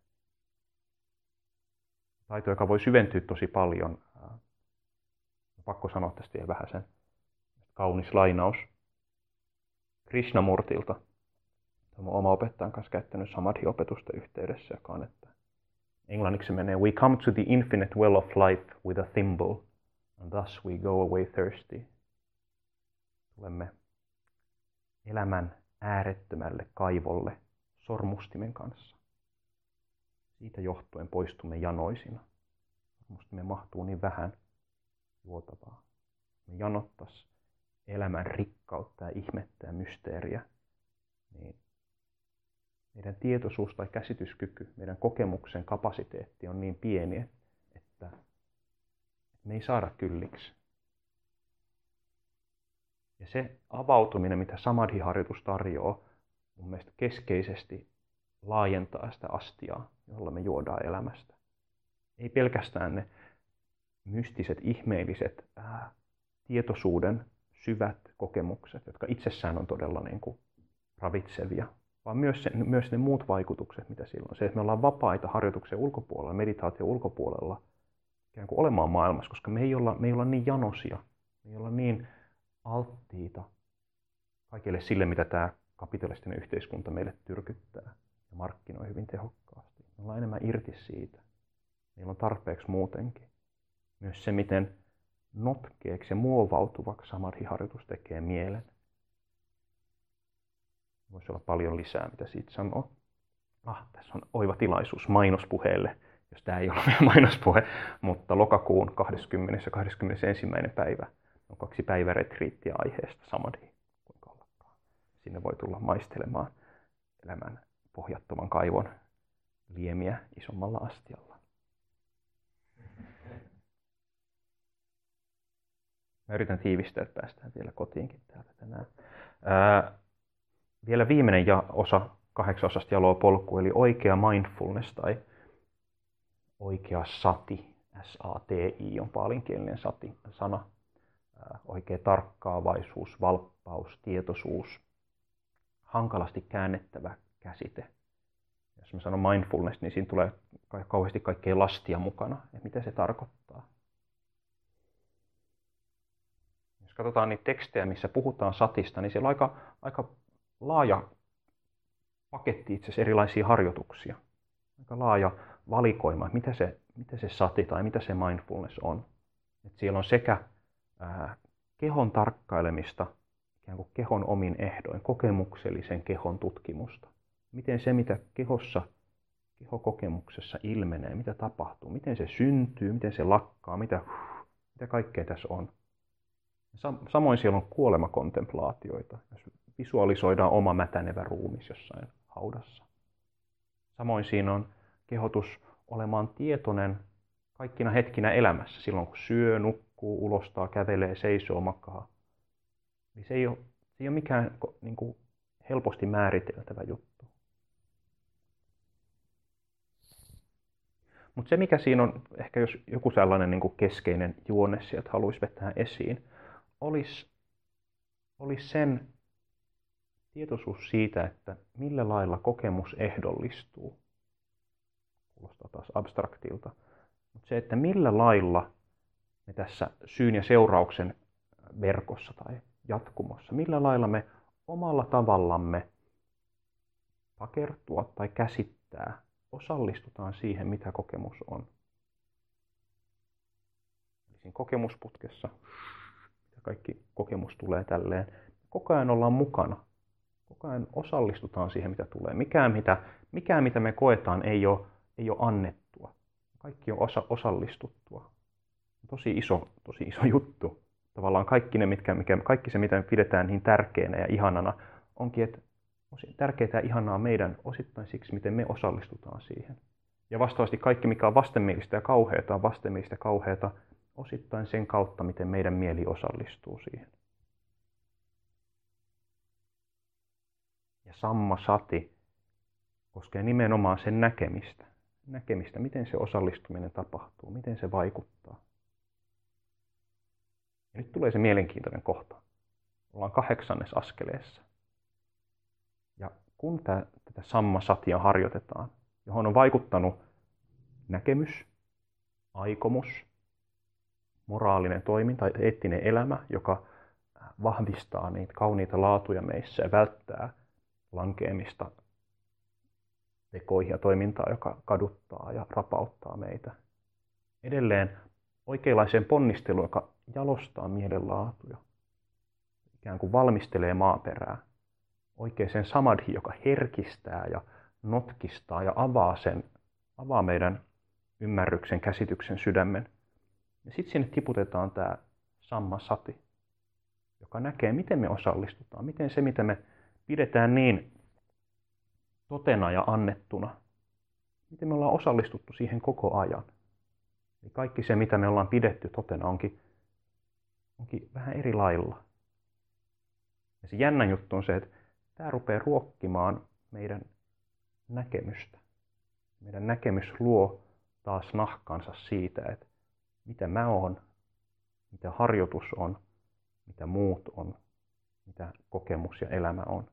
Speaker 1: Taito, joka voi syventyä tosi paljon. Pakko sanoa tästä vielä vähän sen. Kaunis lainaus Krishnamurtilta. Olen oma opettajan kanssa käyttänyt samadhi-opetusta yhteydessä, joka on, että englanniksi menee "We come to the infinite well of life with a thimble, and thus we go away thirsty." Tulemme elämän äärettömälle kaivolle sormustimen kanssa. Siitä johtuen poistumme janoisina. Sormustimen mahtuu niin vähän juotavaa. Me janottais elämän rikkautta ja ihmettä ja mysteeriä, niin meidän tietoisuus tai käsityskyky, meidän kokemuksen kapasiteetti on niin pieni, että me ei saada kylliksi. Ja se avautuminen, mitä samadhi-harjoitus tarjoaa, mun mielestä keskeisesti laajentaa sitä astiaa, jolla me juodaan elämästä. Ei pelkästään ne mystiset, ihmeelliset tietoisuuden syvät kokemukset, jotka itsessään on todella niin kuin ravitsevia, vaan myös ne muut vaikutukset, mitä sillä on. Se, että me ollaan vapaita harjoituksen ulkopuolella, meditaation ulkopuolella, ikään kuin olemaan maailmassa, koska me ei olla niin janosia, me ei olla niin alttiita kaikille sille, mitä tämä kapitalistinen yhteiskunta meille tyrkyttää ja markkinoi hyvin tehokkaasti. Me ollaan enemmän irti siitä. Meillä on tarpeeksi muutenkin. Myös se, miten notkeeksi ja muovautuvaksi samadhi-harjoitus tekee mielen. Voisi olla paljon lisää, mitä siitä sanoo. Tässä on oiva tilaisuus mainospuheelle, jos tämä ei ole vielä mainospuhe, mutta lokakuun 20. ja 21. päivä on 2 päiväretriittiä aiheesta samadhi. Kuinka ollakaan. Sinne voi tulla maistelemaan elämän pohjattoman kaivon liemiä isommalla astialla. Mä yritän tiivistää, että päästään vielä kotiinkin täältä tänään. Vielä viimeinen osa 8 osasta jaloa polkua, eli oikea mindfulness tai oikea sati, S-A-T-I on paalinkielinen sana. Oikea tarkkaavaisuus, valppaus, tietoisuus, hankalasti käännettävä käsite. Jos mä sanon mindfulness, niin siinä tulee kauheasti kaikkea lastia mukana, että mitä se tarkoittaa. Jos katsotaan niitä tekstejä, missä puhutaan satista, niin siellä on aika laaja paketti itse asiassa erilaisia harjoituksia. Aika laaja valikoima, mitä se sati tai mitä se mindfulness on. Et siellä on sekä kehon tarkkailemista, ikään kuin kehon omin ehdoin, kokemuksellisen kehon tutkimusta. Miten se, mitä kehokokemuksessa ilmenee, mitä tapahtuu, miten se syntyy, miten se lakkaa, mitä kaikkea tässä on. Samoin siellä on kuolemakontemplaatioita, jos visualisoidaan oma mätänevä ruumis jossain haudassa. Samoin siinä on kehotus olemaan tietoinen kaikkina hetkinä elämässä, silloin kun syö, nukkuu, ulostaa, kävelee, seisoo, makaa. Niin se ei ole mikään niin kuin helposti määriteltävä juttu. Mutta se, mikä siinä on, ehkä jos joku sellainen niin kuin keskeinen juone sieltä haluaisi vetää esiin, olisi sen tietoisuus siitä, että millä lailla kokemus ehdollistuu. Kuulostaa taas abstraktilta. Mutta se, että millä lailla me tässä syyn ja seurauksen verkossa tai jatkumossa. Millä lailla me omalla tavallamme takertua tai käsittää, osallistutaan siihen, mitä kokemus on. Eli siinä kokemusputkessa, kaikki kokemus tulee tälleen, koko ajan ollaan mukana. Koko ajan osallistutaan siihen, mitä tulee. Mikään mitä me koetaan, ei ole annettua. Kaikki on osallistuttua. Tosi iso juttu. Tavallaan kaikki se, mitä me pidetään niin tärkeänä ja ihanana, onkin, että tärkeää ja ihanaa meidän osittain siksi, miten me osallistutaan siihen. Ja vastaavasti kaikki, mikä on vastenmielistä ja kauheata, on vastenmielistä ja kauheata osittain sen kautta, miten meidän mieli osallistuu siihen. Ja sammasati koskee nimenomaan sen näkemistä. Näkemistä, miten se osallistuminen tapahtuu, miten se vaikuttaa. Ja nyt tulee se mielenkiintoinen kohta. Ollaan 8. askeleessa. Ja kun tätä sammasatia harjoitetaan, johon on vaikuttanut näkemys, aikomus, moraalinen toiminta, eettinen elämä, joka vahvistaa niitä kauniita laatuja meissä ja välttää lankeamista tekoihin ja toimintaa, joka kaduttaa ja rapauttaa meitä. Edelleen oikeanlaiseen ponnisteluun, joka jalostaa mielenlaatuja, ikään kuin valmistelee maaperää. Oikeaan samadhi, joka herkistää ja notkistaa ja avaa meidän ymmärryksen, käsityksen, sydämen. Ja sitten sinne tiputetaan tämä sammasati, joka näkee, miten me osallistutaan, miten se, mitä me pidetään niin totena ja annettuna, miten me ollaan osallistuttu siihen koko ajan. Eli kaikki se, mitä me ollaan pidetty totena, onkin vähän eri lailla. Ja se jännä juttu on se, että tämä rupeaa ruokkimaan meidän näkemystä. Meidän näkemys luo taas nahkansa siitä, että mitä mä oon, mitä harjoitus on, mitä muut on, mitä kokemus ja elämä on.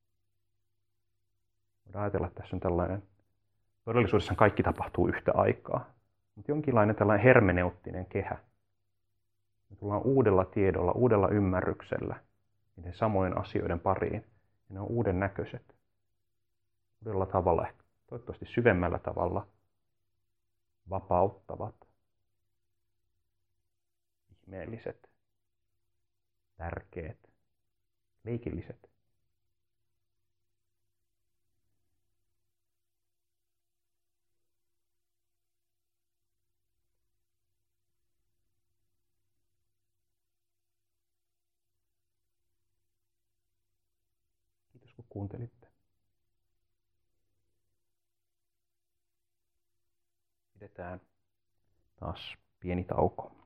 Speaker 1: Voidaan ajatella, että tässä on tällainen, todellisuudessa kaikki tapahtuu yhtä aikaa, mutta jonkinlainen tällainen hermeneuttinen kehä. Me tullaan uudella tiedolla, uudella ymmärryksellä niiden samojen asioiden pariin, ja ne on uuden näköiset. Uudella tavalla, toivottavasti syvemmällä tavalla, vapauttavat, ihmeelliset, tärkeät, leikilliset. Kiitos kun kuuntelitte. Pidetään taas pieni tauko.